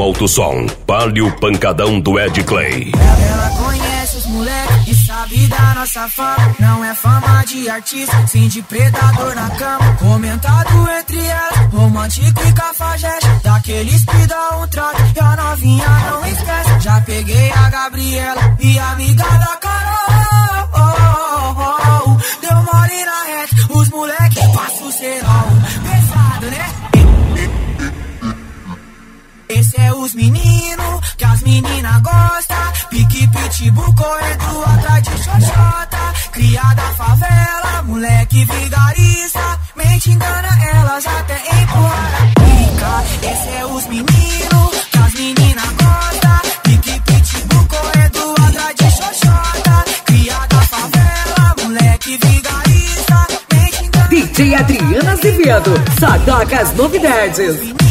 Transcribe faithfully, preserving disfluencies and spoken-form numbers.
alto som. Palio Pancadão do Ed Clay. Ela conhece os moleques e sabe da nossa fama. Não é fama de artista, sim de predador na cama. Comentado entre elas, romântico e cafajeste. Daqueles que dá um trato e a novinha não esquece. Já peguei a Gabriela e a amiga da Carol. Oh, oh, oh, oh. Deu mole na reta, os moleques passam o cerol. Pesado, né? Esse é os meninos que as meninas gostam. Pique, pitbull, correndo atrás de xoxota. Cria da favela, moleque vigarista. Mente engana elas até empurrar a pica. Esse é os meninos que as meninas gostam. Pique, pitbull, correndo atrás de xoxota. Cria da favela, moleque vigarista. Mente engana D J Adriana Azevedo, só toca as novidades.